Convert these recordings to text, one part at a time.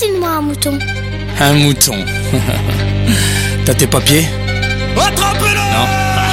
Dessine-moi un mouton. Un mouton. T'as tes papiers? Attrapez-le! Non.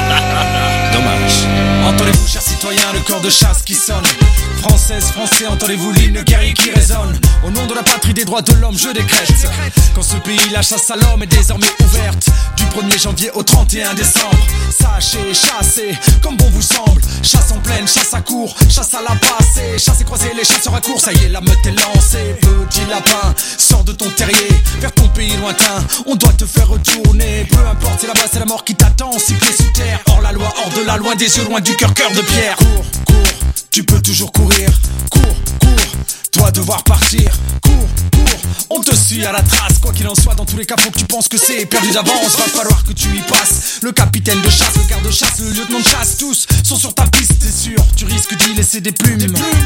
Dommage. Entendez-vous, chers citoyens, le corps de chasse qui sonne. Françaises, Français, entendez-vous l'hymne guerrier qui résonne. Au nom de la patrie des droits de l'homme, je décrète qu'en ce pays, la chasse à l'homme est désormais ouverte. Du 1er janvier au 31 décembre. Sachez, chassez, comme bon vous semble. Chasse en plaine, chasse à court, chasse à la passée. Chasse et croiser les chasseurs à court, ça y est, la meute est lancée. Petit lapin, sors de ton terrier, vers ton pays lointain, on doit te faire retourner. Peu importe, c'est là-bas, c'est la mort qui t'attend. 6 pieds sous terre, hors la loi, hors de la loi, des yeux loin du cœur, cœur de pierre. Cours, cours, tu peux toujours courir. Cours, cours, toi devoir partir. Cours, cours, on te suit à la trace. Quoi qu'il en soit, dans tous les cas, faut que tu penses que c'est perdu d'avance. Va falloir que tu y passes. Le capitaine de chasse, le garde-chasse, le lieutenant de chasse, tous sont sur ta piste, c'est sûr. Tu risques d'y laisser des plumes.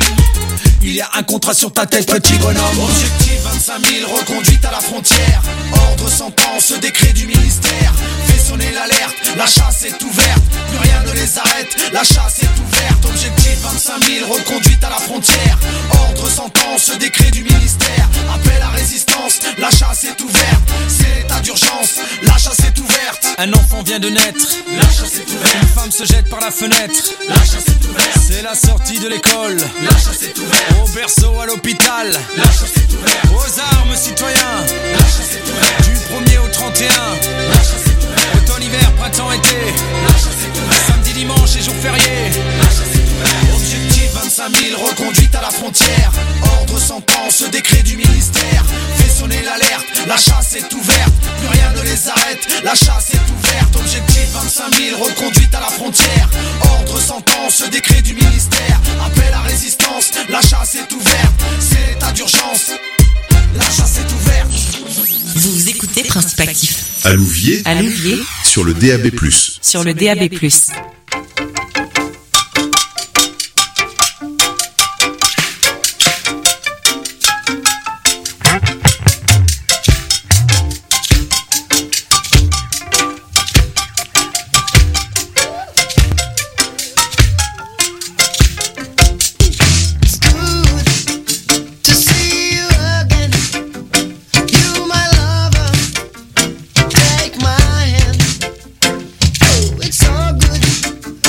Il y a un contrat sur ta tête, petit bonhomme. Objectif 25 000, reconduite à la frontière. Ordre sans pense, décret du ministère. Fais sonner l'alerte, la chasse est ouverte. Plus rien ne les arrête, la chasse est ouverte. Objectif 25 000, reconduite à la frontière. Ordre sans pense, décret du ministère. Appel à résistance, la chasse est ouverte. C'est l'état d'urgence, la chasse est ouverte. Un enfant vient de naître, la chasse est ouverte. Une femme se jette par la fenêtre, la chasse est ouverte. C'est la sortie de l'école, la chasse est ouverte. Au berceau, à l'hôpital, la chasse est ouverte. Aux armes, citoyens, la chasse est ouverte. Du 1er au 31, la chasse est ouverte. Automne, hiver, printemps, été, la chasse est ouverte. Samedi, dimanche et jour férié, la chasse est ouverte. Objectif 25 000, reconduite à la frontière. Ordre sans pense, décret du ministère. Fais sonner l'alerte, la chasse est ouverte. Plus rien ne les arrête, la chasse est ouverte. Objectif 25 000, reconduite à la frontière. Ordre sans pense, décret du ministère. Appel à résistance, la chasse est ouverte. C'est l'état d'urgence, la chasse est ouverte. Vous écoutez Principe Actif. À Louviers, sur le DAB+. Sur le DAB+. Take my hand, oh, it's so good.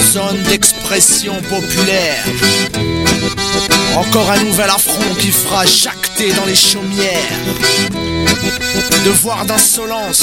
zone d'expression populaire. Encore un nouvel affront qui fera jacter dans les chaumières. Devoir d'insolence,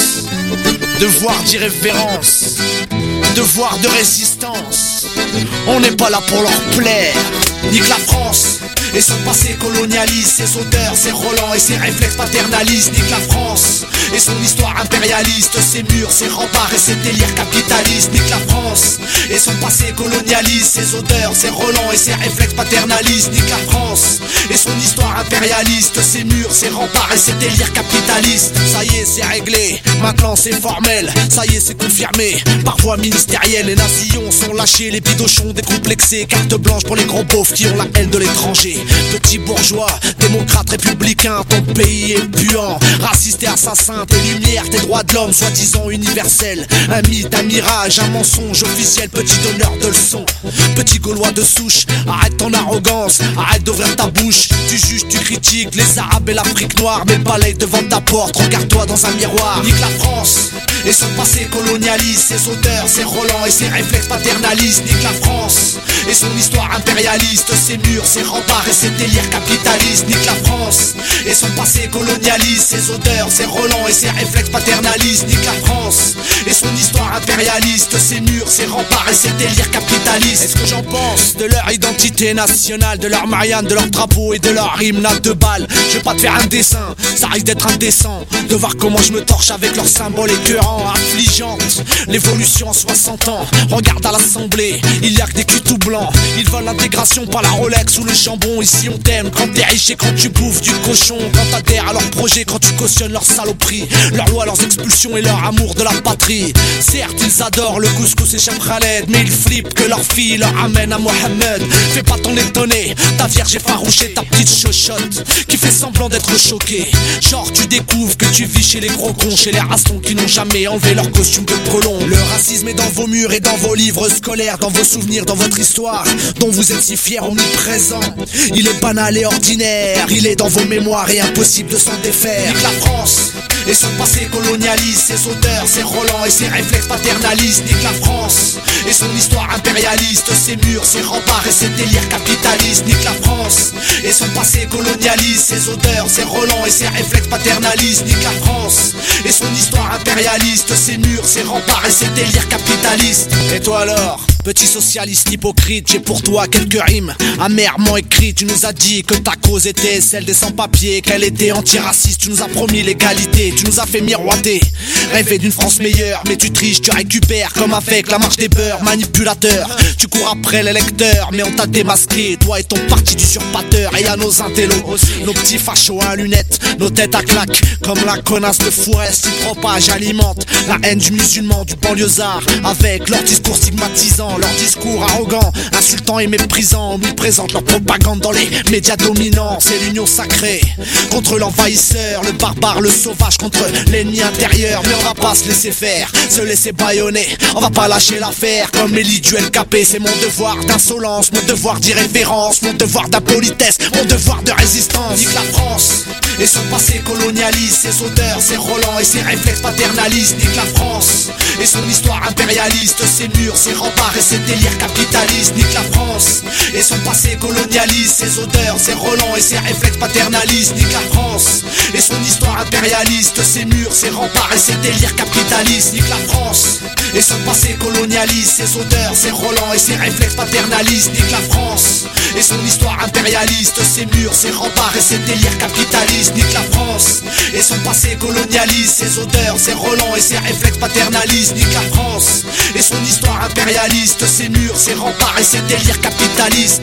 devoir d'irrévérence, devoir de résistance. On n'est pas là pour leur plaire. Nique la France et son passé colonialiste, ses odeurs, ses relents et ses réflexes paternalistes. Nique la France et son histoire impérialiste, ses murs, ses remparts et ses délires capitalistes. Nique la France et son passé colonialiste, ses odeurs, ses relents et ses réflexes paternalistes. Nique la France et son histoire impérialiste, ses murs, ses remparts et ses délires capitalistes. Ça y est, c'est réglé, maintenant c'est formel. Ça y est, c'est confirmé, par voie ministérielle. Les nazillons sont lâchés, les bidochons décomplexés. Carte blanche pour les gros beaufs qui ont la haine de l'étranger. Petits bourgeois, démocrates, républicains, ton pays est puant. Raciste et assassin, tes lumières, tes droits de l'homme, soi-disant universels. Un mythe, un mirage, un mensonge officiel. Petit donneur de leçons, petit gaulois de souche. Arrête ton arrogance, arrête d'ouvrir ta bouche. Tu juges, tu critiques les arabes et l'Afrique noire. Mais balaye devant ta porte, regarde-toi dans un miroir. Nique la France et son passé colonialiste, ses odeurs, ses relents et ses réflexes paternalistes. Nique la France et son histoire impérialiste, ses murs, ses remparts et ses délires capitalistes. Nique la France et son passé colonialiste, ses odeurs, ses relents et ses réflexes paternalistes. Nique la France et son histoire impérialiste, ses murs, ses remparts et ses délires capitalistes. Est-ce que j'en pense de leur identité nationale, de leur Marianne, de leur drapeau et de leur hymne à 2 balles? Je vais pas te faire un dessin, ça risque d'être indécent de voir comment je me torche avec leurs symboles écœurants, affligeantes. L'évolution en 60 ans, regarde à l'Assemblée, il y a que des culs tout blancs. Ils veulent l'intégration par la Rolex ou le jambon. Ici on t'aime quand t'es riche et quand tu bouffes du cochon, quand t'adhères à leurs projets, quand tu cautionnes leurs saloperies, leurs lois, leurs expulsions et leur amour de la patrie. Certes ils adorent le couscous et Chef Khaled, mais ils flippent que leur fille leur amène à Mohamed. Fais pas ton étonné, ta vierge effarouchée, ta petite chochotte qui fait semblant d'être choquée. Genre tu découvres que tu vis chez les gros cons, chez les rastons qui n'ont jamais enlevé leur costume de prolong. Le racisme est dans vos murs et dans vos livres scolaires, dans vos souvenirs, dans votre histoire dont vous êtes si fiers omniprésents. Il est banal et ordinaire, il est dans vos mémoires et impossible de s'en défaire. Nique la France et son passé colonialiste, ses odeurs, ses relents et ses réflexes paternalistes. Nique la France et son histoire impérialiste, ses murs, ses remparts et ses délires capitalistes. Nique la France et son passé colonialiste, ses odeurs, ses relents et ses réflexes paternalistes. Nique la France et son histoire impérialiste, ses murs, ses remparts et ses délires capitalistes. Et toi alors, petit socialiste hypocrite, j'ai pour toi quelques rimes amèrement écrites. Tu nous as dit que ta cause était celle des sans-papiers, qu'elle était antiraciste, tu nous as promis l'égalité, tu nous as fait miroiter, rêver d'une France meilleure. Mais tu triches, tu récupères comme avec la marche des beurs. Manipulateur, tu cours après les lecteurs, mais on t'a démasqué, toi et ton parti d'usurpateur. Et y'a nos intellos, nos petits fachos à lunettes, nos têtes à claques, comme la connasse de Fourest qui propage, alimente la haine du musulman, du banlieusard, avec leur discours stigmatisant, leur discours arrogant, insultant et méprisant. Ils présentent leur propagande dans les médias dominants. C'est l'union sacrée contre l'envahisseur, le barbare, le sauvage contre l'ennemi intérieur. Mais on va pas se laisser faire, se laisser bâillonner, on va pas lâcher l'affaire comme Elie du LKP. C'est mon devoir d'insolence, mon devoir d'irrévérence, mon devoir d'impolitesse, mon devoir de résistance. Nique la France et son passé colonialiste, ses odeurs, ses relents et ses réflexes paternalistes. Nique la France et son histoire impérialiste, ses murs, ses remparts et ses délires capitalistes. Nique la France et son passé colonialiste, ses odeurs, ses relents et ses réflexes paternalistes. Nique la France et son histoire impérialiste, ses murs, ses remparts et ses délires capitalistes. Nique la France et son passé colonialiste, ses odeurs, ses relents et ses réflexes paternalistes. Nique la France et son histoire impérialiste, ses murs, ses remparts et ses délires capitalistes. Nique la France et son passé colonialiste, ses odeurs, ses relents et ses réflexes paternalistes. Nique la France et son histoire impérialiste, ses murs, ses remparts et ses délires capitalistes.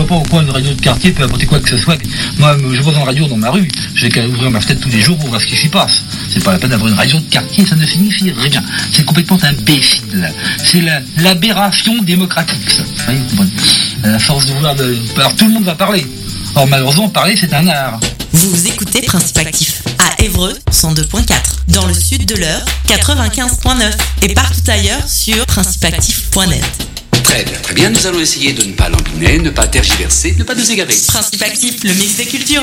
vois pas pourquoi une radio de quartier peut apporter quoi que ce soit. Moi, je vois une radio dans ma rue, j'ai qu'à ouvrir ma fenêtre tous les jours pour voir ce qui s'y passe. C'est pas la peine d'avoir une radio de quartier, ça ne signifie rien. C'est complètement imbécile. C'est l'aberration démocratique, ça. Vous voyez, vous comprenez ? À force de vouloir... Alors tout le monde va parler. Or malheureusement, parler, c'est un art. Vous écoutez Principe Actif à Évreux 102.4, dans le sud de l'Eure 95.9 et partout ailleurs sur principeactif.net. Très bien, nous allons essayer de ne pas lambiner, ne pas tergiverser, ne pas nous égarer. Principe Actif, le mix des cultures.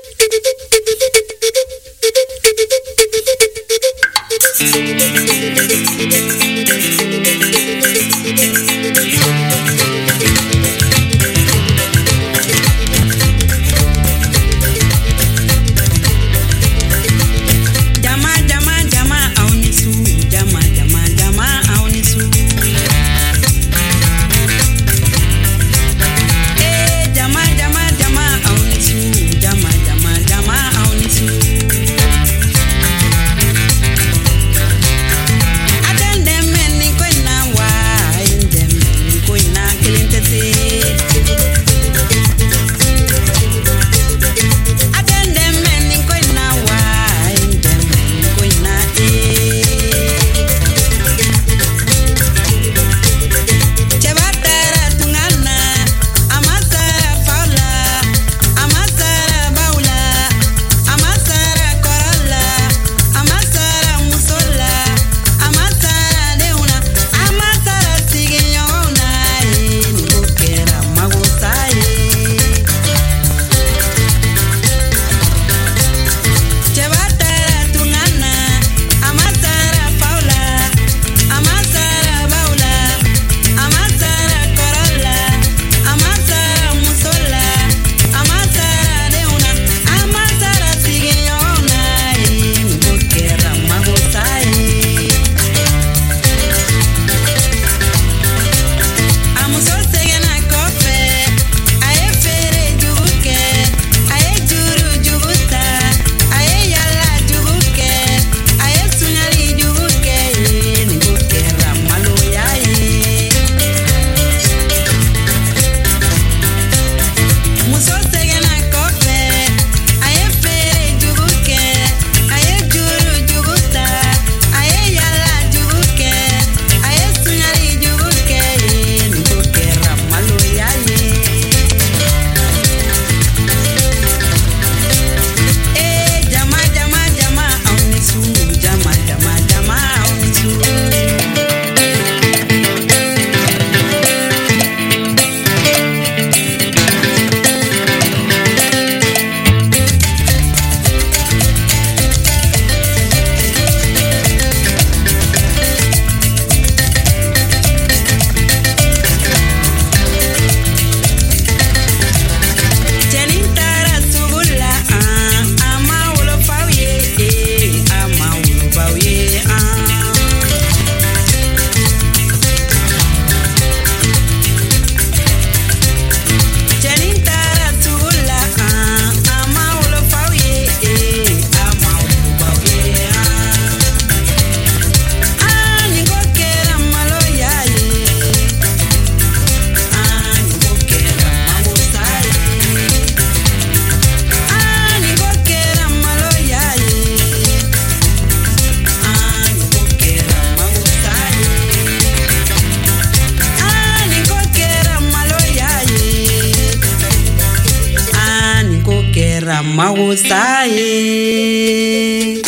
Magusaye.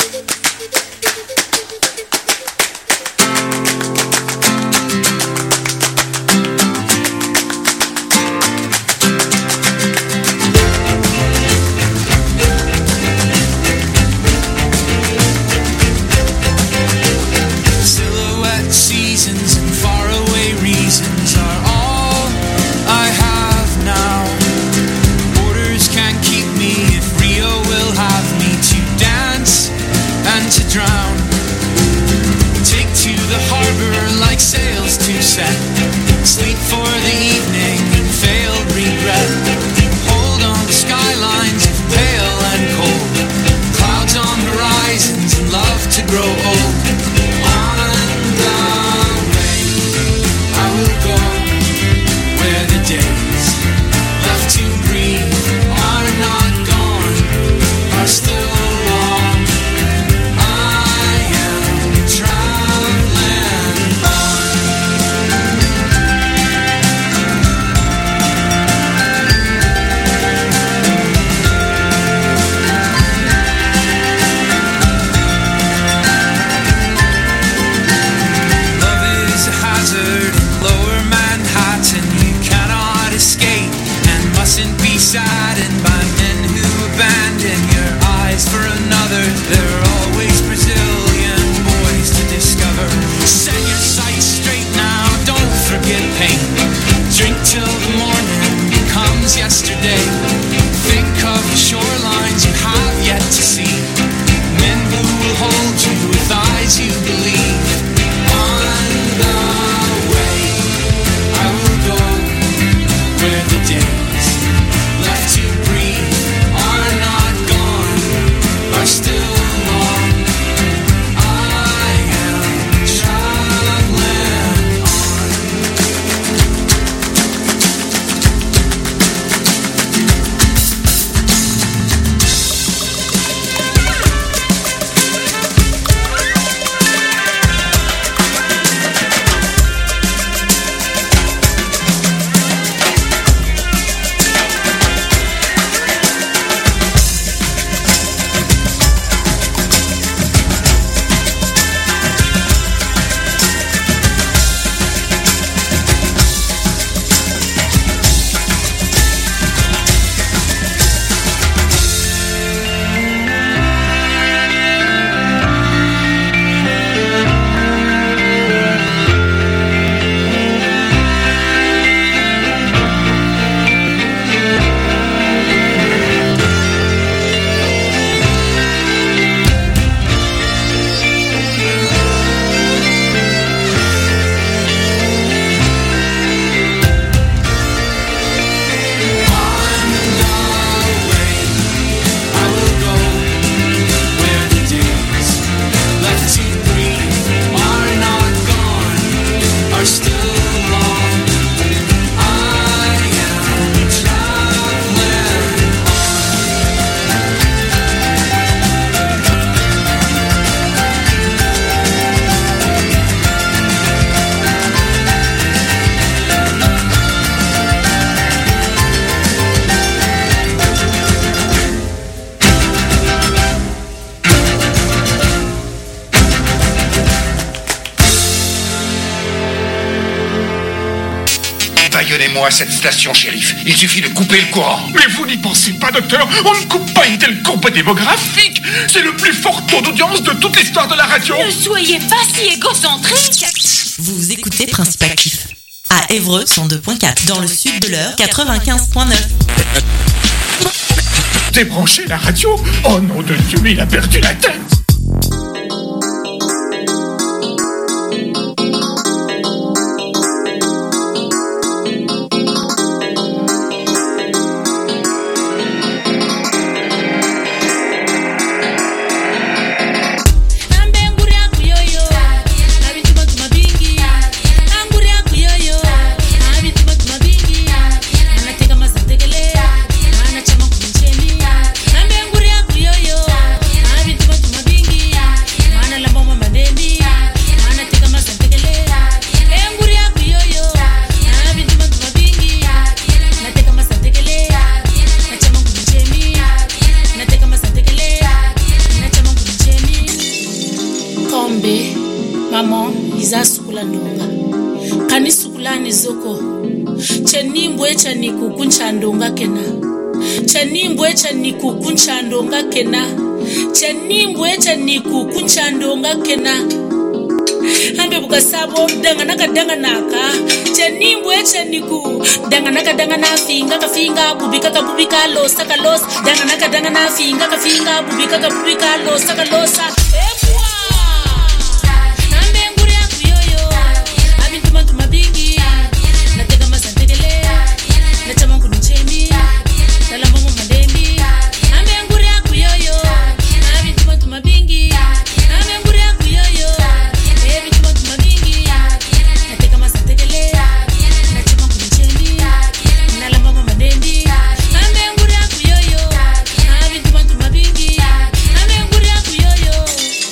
Silhouette seasons and faraway reasons are all I have now. Borders can't keep me if Rio will have me to dance and to drown. Take to the harbor like sails to set. Sleep for the evening and failed regret. Hold on to skylines of pale and cold. Clouds on horizons and love to grow old. On and away I will go where the days Donnez-moi cette station, shérif. Il suffit de couper le courant. Mais vous n'y pensez pas, docteur. On ne coupe pas une telle courbe démographique. C'est le plus fort taux d'audience de toute l'histoire de la radio. Ne soyez pas si égocentrique. Vous écoutez Principe Actif à Évreux 102.4, dans le sud de l'Eure 95.9. Débranchez la radio. Oh nom de Dieu, il a perdu la tête. Chandonga kena chanimbwe chaniku kunchandonga kena chanimbwe chaniku kunchandonga kena ambe bukasabo danganaka chanimbwe chaniku danganaka finga kafinga bubika kabubika losa kalos danganaka finga kafinga bubika kabubika losa kalosa ebwa ambe nguri akuyoyo abintuma tumabingi nateka masantekele nachama kunichemi nalamba madembi ambe nguri akuyoyo abintuma tumabingi ambe nguri akuyoyo ebintuma tumabingi nateka masantekele nachama kunichemi nalamba madembi ambe nguri akuyoyo abintuma tumabingi ambe nguri akuyoyo.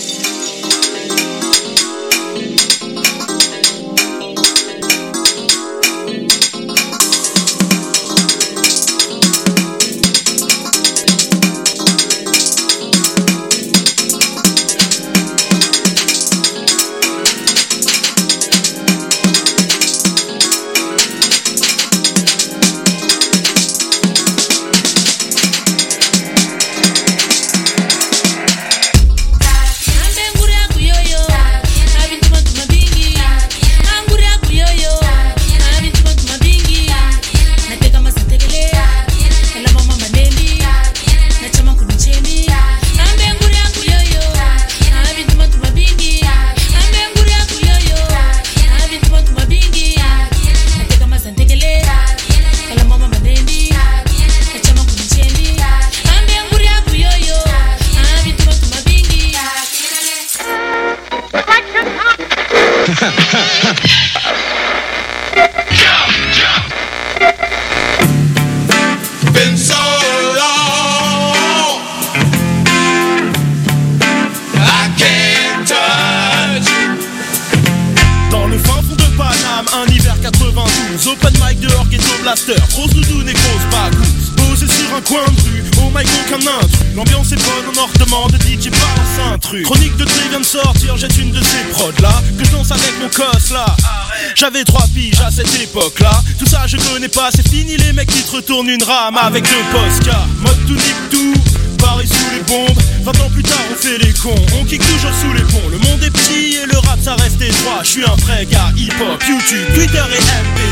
Grosse doudoune et grosse bagousse, posée sur un coin de rue. Oh my god, qu'un intrus. L'ambiance est bonne, on en redemande. DJ balance un truc. Chronique de Tri vient de sortir, jette une de ces prods là que je danse avec mon cos là. J'avais 3 piges à cette époque là. Tout ça je connais pas, c'est fini les mecs qui te retournent une rame avec 2 Posca. Mode tout nique tout, Paris sous les bombes. 20 ans plus tard on fait les cons, on kick toujours sous les ponts. Le monde est petit et le rap ça reste étroit. Je suis un vrai gars hip-hop, YouTube, Twitter et MP.